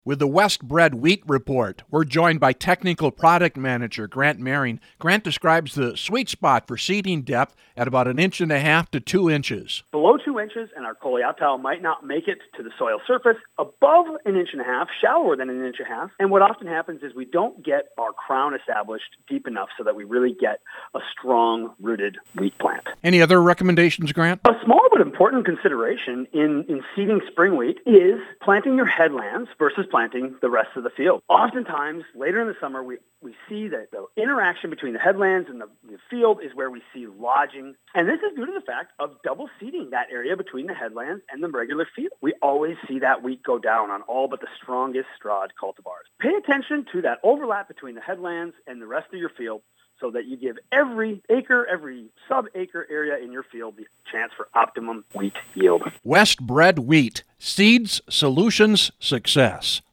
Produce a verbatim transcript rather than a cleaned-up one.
With the West Bred Wheat Report, we're joined by Technical Product Manager Grant Mehring. Grant describes the sweet spot for seeding depth at about an inch and a half to two inches. Below two inches, and our coleoptile might not make it to the soil surface. Above an inch and a half, shallower than an inch and a half. And what often happens is we don't get our crown established deep enough so that we really get a strong-rooted wheat plant. Any other recommendations, Grant? A small but important consideration in, in seeding spring wheat is planting your headlands versus planting the rest of the field. Oftentimes, later in the summer, we, we see that the interaction between the headlands and the, the field is where we see lodging. And this is due to the fact of double seeding that area between the headlands and the regular field. We always see that wheat go down on all but the strongest strawed cultivars. Pay attention to that overlap between the headlands and the rest of your field so that you give every acre, every sub-acre area in your field the chance for optimum wheat yield. West Bred Wheat. Seeds, solutions, success.